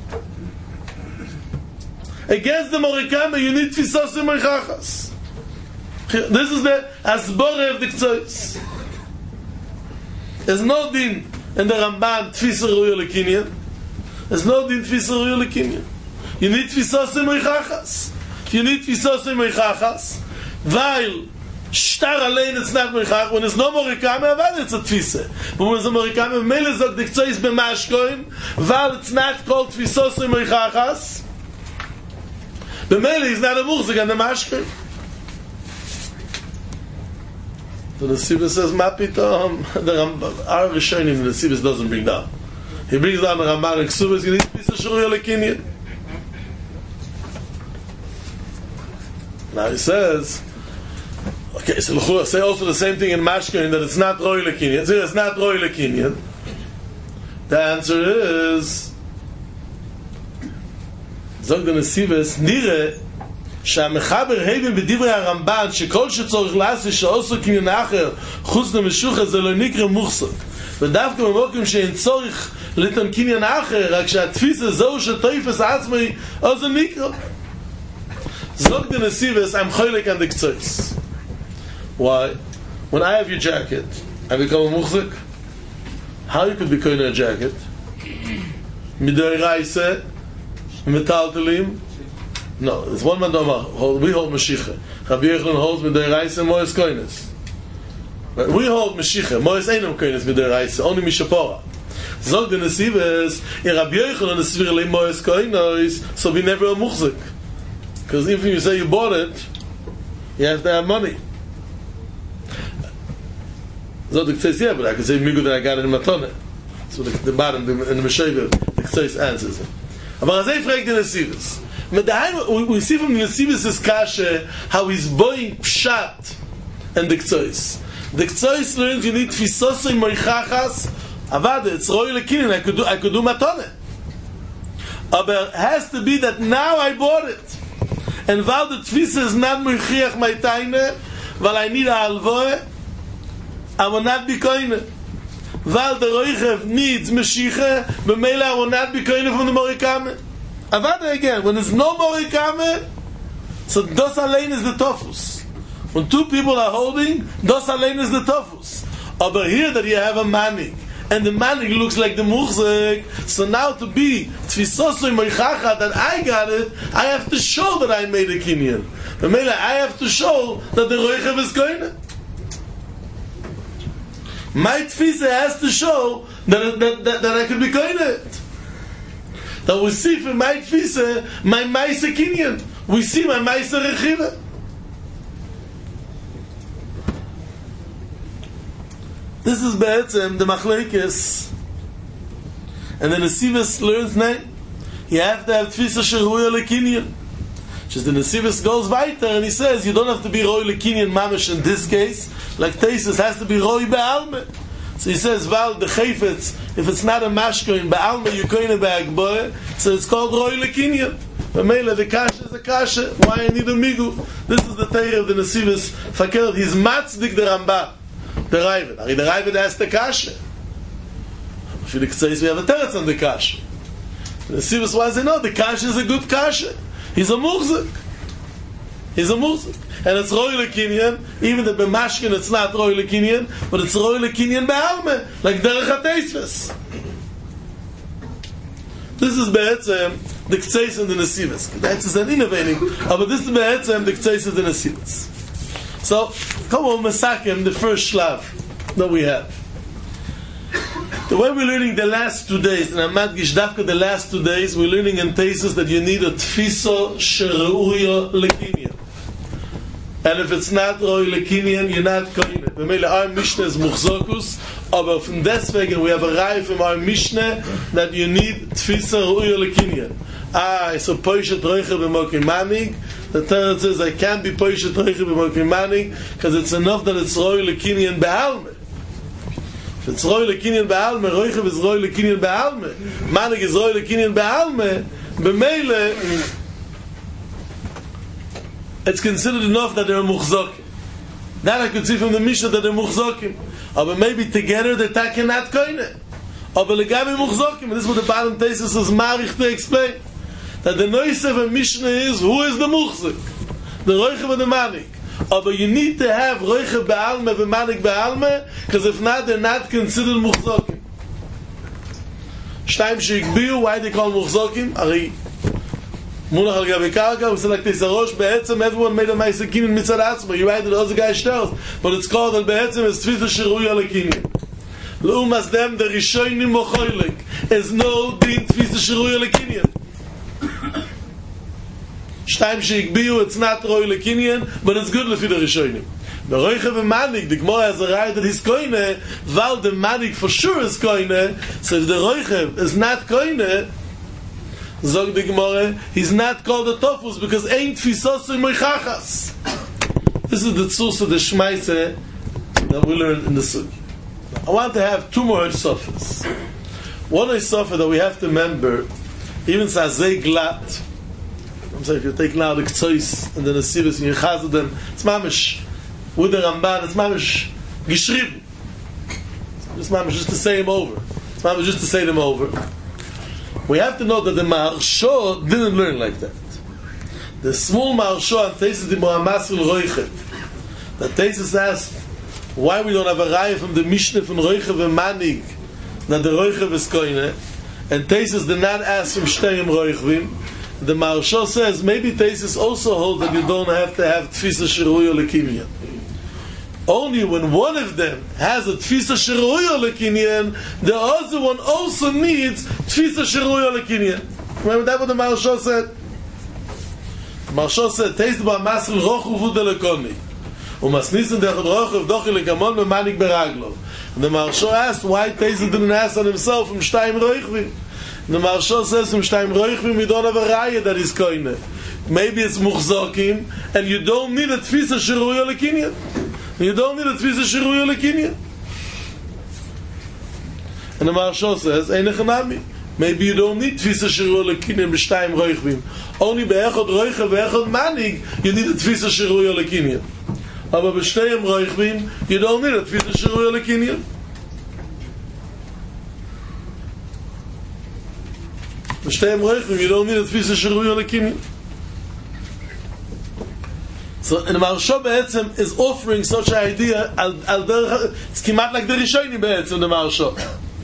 Against the morikame you need tfisos moichachas. This is the asbore of the K'tzois. There's no din in the Ramban tfisa sheruya lekinyan. There's no din tfisa sheruya lekinyan. You need tfisos moichachas. You need tfisos moichachas. While shtar allein it's not moichach. When there's no morikame, avad it's a tfisa. But when there's a morikame, mele zog the k'tzois b'mashkoin. While it's not called tfisos moichachas, the mele is not a muchzik on the mashkoin. So the Sibis says, "Mapitom." The Ramban, our Rishonim, the Sibis doesn't bring down. He brings down the Ramban and Ksubas. You need tfisos sheruya lekinyan. Now he says, okay, so L'chura say also the same thing in Mashkin that it's not Roi Lekinyan. So it's not Roi Lekinyan. The answer is, Zog the Nesivus, Nire, שהמחבר הבן בדברי הרמב"ן שכל שצורך לעשות שעושו קניין אחר חוץ למשוחד זה לא נקרא מוחסק ודווקא במוקרים שאין צורך לתן קניין אחר רק שהתפיסה זהו שטויפס עצמי אז זה נקרא. Zog the Nesivus, I'm choylek on the K'tzois. Why? When I have your jacket, I become a muchzik. How you could be koine a jacket? Midei Raise, metaltelim. No, it's one man domar. We hold Mashiach. Rabbi Yechon holds Midei Raise, Moes koines. We hold Mashiach. Moes einam koines Midei Raise, only Mishapora. Zog the Nesivas, in Rabbi Yochanan the Svir Le Moes Koinois, so be never a muchzik. Because if you say you bought it, you have to have money. Zog the Ktseis, yeah, but I can say Migu that I got it in Matone. So the, the bottom, the, in the Meshaver, the Ktseis answers it. Aber Azay fragt the Nesivas. We, we see from the Nesivas' kasha how he's buying pshat and the Ktseis. The Ktseis learns you need Tfisosei Moichachas. Avad, it's royal lekinin. I could do, I could do matone. But it has to be that now I bought it, and while the tfisa is not moichiach my taine, while I need a halvoe, I will not be koine. While the roichev needs meshiche, b'meila I will not be koine from the morikame. Avad again, when there's no morikame, so dos alein is the tofus. When two people are holding, dos alein is the tofus. But here that you have a manik, and the manik looks like the muchzik, so now to be tfisosoi moichacha that I got it, I have to show that I made a kinyan. I have to show that the roichev is koine. My tfisa has to show that, that, that, that I could be koine. That we see for my tfisa, my maisa kinyan. We see my maisa rechiva. This is Be'etzem, the Machlekes. And then the Nesivos learns name. You have to have Tfisa Sheruya Lekinyan. Just the Nesivos goes weiter and he says, you don't have to be Roy Lekinyan Mamish in this case. Like Tesis has to be Roy Be'alme. So he says, Val, the Chayfetz, if it's not a Mashko in Be'alme, you koine Be'agboe, so it's called Roy Lekinyan. But Mela, the Kasha is a Kasha. Why I need a Migu? This is the Teir of the Nesivos. Fakir, he's Matzdik the Rambam. The Ravid. Ari the Ravid has the kasha. For the Ktseis we have a teretz on the kasha. The Nesivos why they know the kasha is a good kasha. He's a muhzik. He's a muhzik. And it's Roy Lekinyan, even the B'mashkin it's not Roy Lekinyan, but it's Roy Lekinyan Be'alme, like Derech HaTeisves. This is Be'etzem, the Ktseis and the Nesivos. That's is an innovating, but this is Be'etzem, the Ktseis and the Nesivos. So, come on, Masakim, the first shlav that we have. The way we're learning the last two days, and I'm not gishdavka the last two days, we're learning in thesis that you need a tfiso sheruya lekinyan. And if it's not roy lekinyan, you're not koine. B'meile, our Mishnah is muchzokus, aber from deswegen we have a rai from our Mishnah that you need tfiso sheruya lekinyan. Ah, so poishet roiche b'mokim manig. The Torah says I can't be poishet roiche b'mokim manig because it's enough that it's roy lekinyan be'alme. If it's roy lekinyan be'alme, roiche is roy lekinyan be'alme. Manig is roy lekinyan be'alme. B'meile, it's considered enough that they're muchzokim. That I could see from the Mishnah that they're muchzokim. But maybe together they cannot koine. But legabe muchzokim, and this is what the bottom thesis is marich to explain. That the noise of a Mishnah is, who is the muchzik? The roiche or the manik. But you need to have roiche be'alme and manik be'alme, because if not, they're not considered muchzokim. Shtaim sheikbiu, why they call muchzokim? Ari, munach al gabi karka, we say like this, arosh, be'etzem, everyone made a maisakim in mitzad atzma, you write it, other guy stells, but it's called, that be'etzem is tfisa sheruya lekinyan. L'umas dem, the rishonim mochoylek, is no din tfisa sheruya lekinyan. Shtaim sheikbiu, it's not roy lekinyan, but it's good lefi the rishonim. The roiche v'manik, the Gemara has a right that he's koine, while the manik for sure is koine, so if the roiche is not koine, zog the Gemara, he's not called a tofus, because ain't tfisosu moichachas. This is the tzus of the shmaise that we learned in the sugi. I want to have two more sofas. One sofa that we have to remember, even sazei glat, I'm saying if you take now the Ktsois and the Nesivos and you chazed them, it's mamish with the Ramban, it's mamish gishrib. It's mamish just to say them over. It's mamish just to say them over. We have to know that the Maharsho didn't learn like that. The small Maharsho and Tesis the Mohamasul Roiche. The Tesis asked why we don't have a raya from the Mishnah from Roiche v'Manig that the Roiche is koine, and Tesis did not ask from Shteim Roichvim. The Maharsho says maybe Tesis also holds that you don't have to have Tfisa Sheruya Lekinyan. Only when one of them has a tfisa sheruya lekinyan, the other one also needs tfisa sheruya lekinyan. Remember that what the Maharsha said? The Maharsha said, "Taste ba masel rochu v'uda lekoni, umasnisen dechad rochu v'dochi lekamon v'manik beraglo." The Maharsha asked why Taste didn't ask on himself from Shtayim Roichvim. The Maharsha says from Shtayim Roichvim you don't have a raya that is koine. Maybe it's muchzakim, and you don't need a tfisa sheruya lekinyan. You don't need a tfisa sheruya lekinyan. And the Maharsha says, "Ein echanami." Maybe you don't need tfisa sheruya lekinyan b'shtayim roichvim. Only be'echad roicha be'echad manig you need a tfisa sheruya lekinyan. Aber b'shtayim roichvim you don't need a tfisa sheruya lekinyan. B'shtayim roichvim you don't need a tfisa sheruya lekinyan. So, and the Maharsha Be'etzem is offering such an idea, al, al der, it's kimat like the Rishonim Be'etzem, the Maharsha.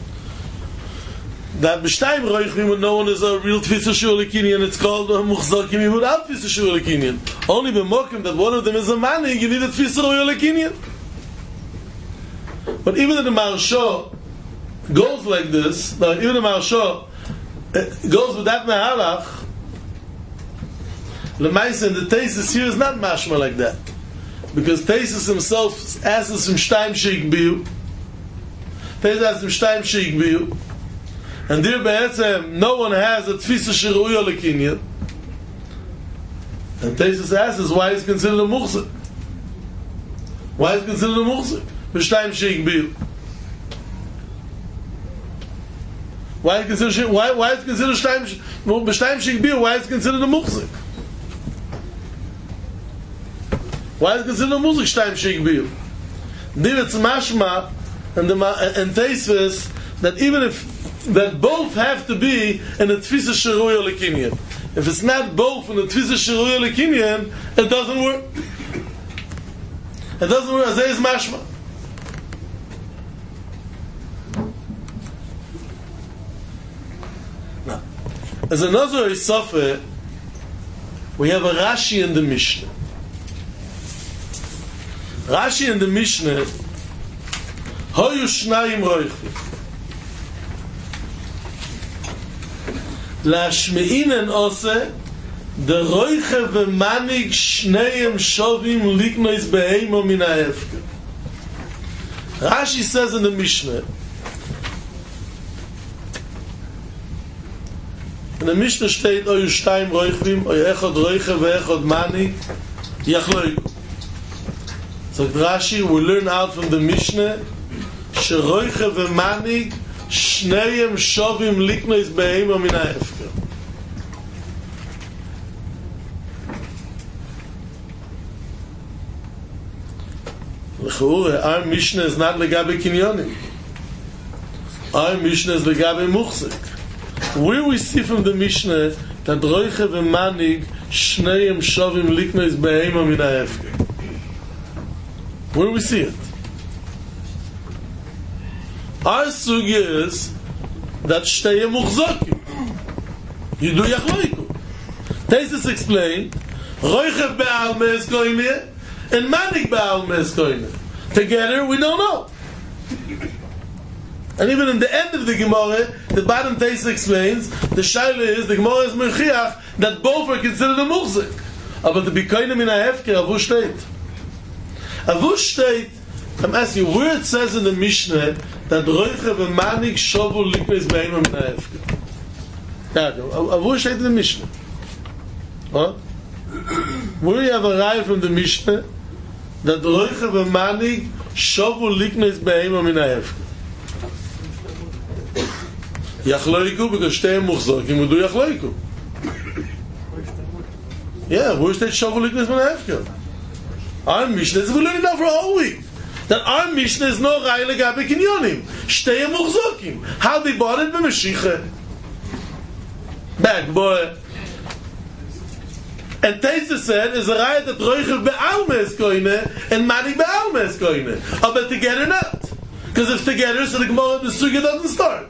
That B'shtayim Roichvim, when no one is a real Tfisa Shur Lekinyan, it's called Muchzakim without Tfisa Shur Lekinyan. Only b'mokim that one of them is a manig, you need a Tfisa Shur Lekinyan. But even if the Maharsha goes like this, now even the Maharsha goes with that Mahalach, the Maisa and the Teisus here is not mashma like that, because Teisus himself asks from Shtayim Sheikbiu. Teisus asks from Shtayim Sheikbiu, and there be'etzem no one has a Tfisa Sheruya Lekinyan, and Teisus asks why is considered a muhzik. Why is considered a muhzik? B'Shtayim Sheikbiu. Why is considered why why is considered Shtayim B'Shtayim Sheikbiu? Why is considered a muhzik? Why is it considered a muzik shtayim sheikbiu? There it's mashma and the and Teisves that even if that both have to be in a tfisa sheruya lekinyan. If it's not both in a tfisa sheruya lekinyan, it doesn't work. It doesn't work. As is mashma. Now, as another isafa, we have a Rashi in the Mishnah. Rashi in the Mishnah, Hoyu Shnayim Roichvim. Lashmeinen ose, the Roiche v'manig Shneim Shovim Liknois Beheimo Min HaHefker. Rashi says in the Mishnah, in the Mishnah steht, Hoyu Shtayim Roichvim, Hoyu Echad Roiche v'Echad Manig, Yachloiku. So Rashi, we learn out from the Mishnah, Sheroiche v'manig Shneim Shovim Liknois Beheimo Min HaHefker. L'chore, our Mishnah is not legabe kinyonim. Our Mishnah is legabe muchzik. Where we see from the Mishnah that Roiche v'manig Shneim Shovim Liknois Beheimo Min HaHefker. Where do we see it? Our sugya is that shteye muchzakim. You do yachloiku. Teisus explained, Roichev be'alme is koine, and manik be'alme is koine. Together, we don't know. And even in the end of the Gemara, the bottom Teisus explains, the shaila is, the Gemara is merchiach, that both are considered a muchzik. But the bikoine min ha'hefker, avu shteit. Avu state, I'm asking you, where it says in the Mishnah that Roiche v'manig shovu liknois beheimo min ha'hefker. Avu state in the Mishnah. What? Where you have a raya from the Mishnah that Roiche v'manig shovu liknois beheimo min ha'hefker. Yachloiku, because shtei muchzokim, we do yachloiku. Yeah, where state shovu liknois min ha'hefker? Our Mishnah is, we learned now for a whole week, that our Mishnah is no raya legabe kinyonim. Shtei muchzokim. How they bought it? B'meshicha. Back, boy. And Teissus said, is a raya that Roichev be'alme is koine, and Manik be'alme is koine. Oh, but together not. Because if together, so the Gemara, the Sugya doesn't start.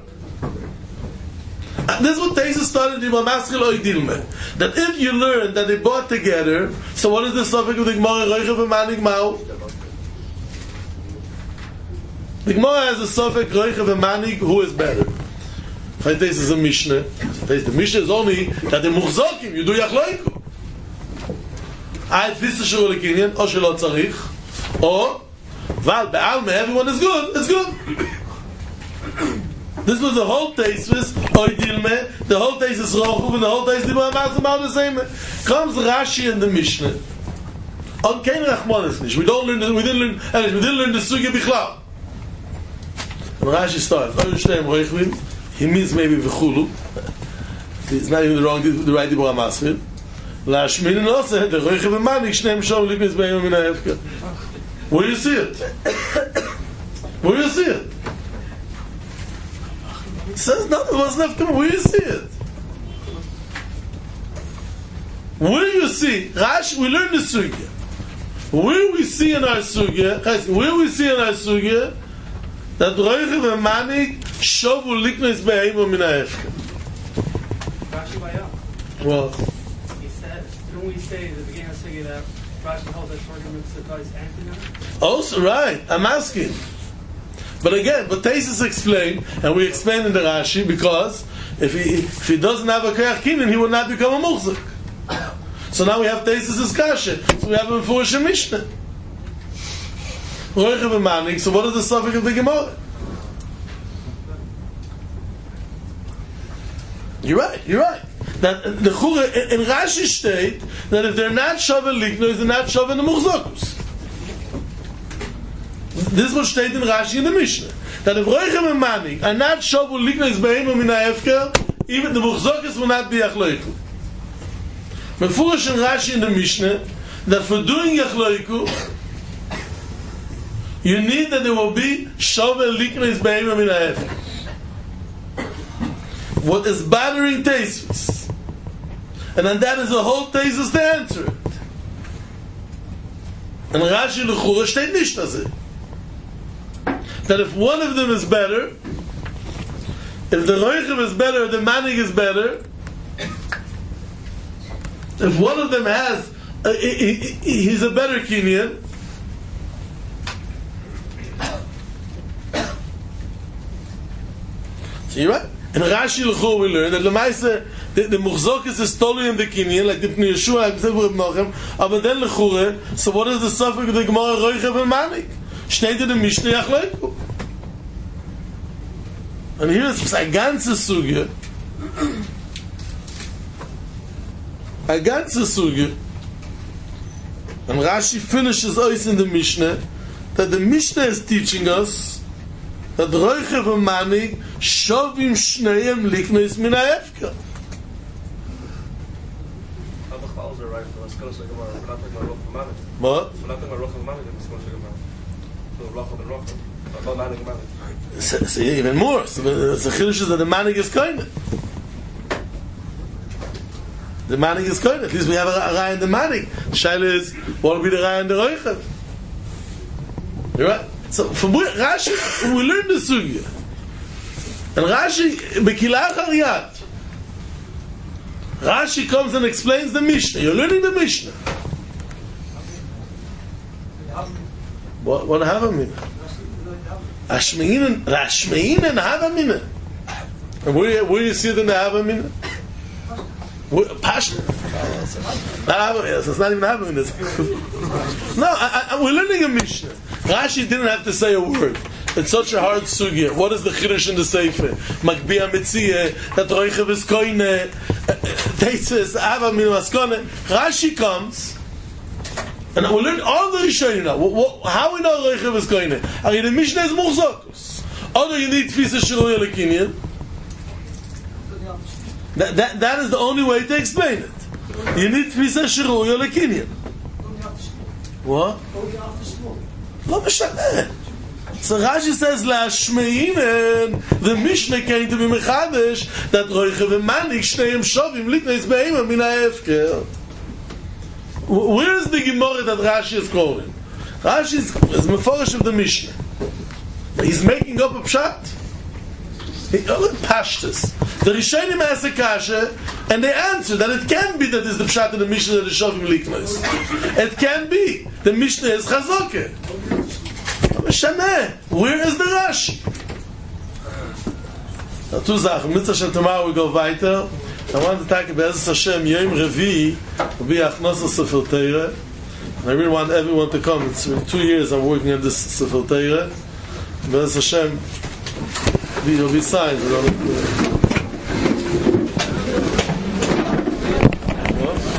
And this is what Teissus started in Maskil Oidilme. That if you learn that they bought together, so what is the suffix of the Gemara Roichev and Manik Mao? The Gemara has a Sofek Roichev and Manig, who is better? This is a Mishnah. The Mishnah is only that the Muchzokim, you do Yachloiku. I tfisa shuru lekinyan, or shelo tzarich, or val be'alme, everyone is good, it's good. This was the whole taste, was oidilme, the whole taste is rochuv, and the whole taste is about the same. Comes Rashi in the Mishnah. On kein Rachmanis nicht. We don't learn, the, we didn't learn, we didn't learn the Sugya Bichlal. And Rashi starts, Oishleim Roichvim, he means maybe v'chulu. It's not even the wrong, the right Dibur HaMasvin. Lashmin and also the Roichev and Manik Shneim Shom Liknis Be'yom Min HaEfka. Where do you see it? Where do you see it? It says nothing was left. Where do you see it? Where do you see? Rashi, we learn the Sugya. Where we see in our Sugya, where we see in our Sugya that Roichev and Manik Shovu Liknis Be'yom Min HaEfka. Well, we say at the beginning of Sugya that Rashi holds that arguments advice anti. Also, right, I'm asking. But again, but Taisus explained, and we explained in the Rashi, because if he if he doesn't have a Koyach Kinyan, he will not become a Muchzik. So now we have Taisus' Kasha. So we have a Mefurish Mishnah. Roichev and Manik, so what is the suffix of the Gemara? You're right, you're right. That the Chura in Rashi state that if they're not Shavu Liknos, they're not Shavu in the Muchzokus. This was stated in Rashi in the Mishnah. That if Roichev and Manik are not Shavu Liknos Be'im Min HaEfker, even the Muchzokus will not be Yachloiku. Mefurish in Rashi in the Mishnah that for doing Yachloiku, you need that there will be Shavu Liknos Be'im Min HaEfker. What is bothering Taisus? And then that is the whole Taisus to answer it. And Rashi L'chura steht nicht das it. That if one of them is better, if the Roichev is better, the Manig is better, if one of them has, uh, he, he, he's a better Kinyan, so you're right. In Rashi L'chur we learn that the Maisa, the, the Muchzokis is totally in the Kinyan, like the Pnei Yeshua, like the Reb Nochem, but then L'chur, so what is the suffix of the Gemara Roichev and Manik? Steht in the Mishnah Yachleiku. And here is a ganze Sugya, a ganze Sugya, and Rashi finishes us in the Mishnah, that the Mishnah is teaching us that Roichev and Manik Shovim Shneim Liknos Min HaEfka. What? So, so even more. So the Chiddush is that the Manik is kind. The Manik is kind. At least we have a, a Raya in the Manik. Shaila is, what will be the Raya in the Roichev? You're right. So from Rashi, we learn the Sugya. And Rashi, Bekilah Hariyat, Rashi comes and explains the Mishnah. You're learning the Mishnah. What, what Havamina? Ashmein and Rashmein and Havamina. And where, where do you see it in the Havamina? Passion. It's not even Havamina. No, I, I, we're learning a Mishnah. Rashi didn't have to say a word. It's such a hard sugya. What is the chiddush in the Sefer? Makbia Mitziyah, that Roichev is koine, Teitzes, Ava Min Maskone. Rashi comes, and we learn all the Rishonim now. How we know Roichev is koine? I mean, the Mishnah is Muchzokus. Although you need Tfisa Shiruya Lekinyan. That, that, that is the only way to explain it. You need Tfisa Shiruya Lekinyan. What? Lo mishneh. So Rashi says, Lashmeinen, the Mishnah came to be Mechadesh, that Roichev and Manik, Shneim Shovim, Liknos Be'im Min HaEfker. Where is the Gemara that Rashi is quoting? Rashi is, is Meforish of the Mishnah. He's making up a pshat. He only pashtas. The Rishonim ask a kasha, and they answer that it can be that is the pshat in the Mishnah that is Shovim Liknos. It can be. The Mishnah is Chazokeh. Shaneh, where is the Rashi? Now, two Sachen. Mitzvah Shem tomorrow we go weiter. I want to talk about Be'ezus Hashem Yom Revi will be Achnosa Sefer Torah. I really want everyone to come. It's been two years I'm working on this Sefer Torah. Be'ezus Hashem, there will be signs.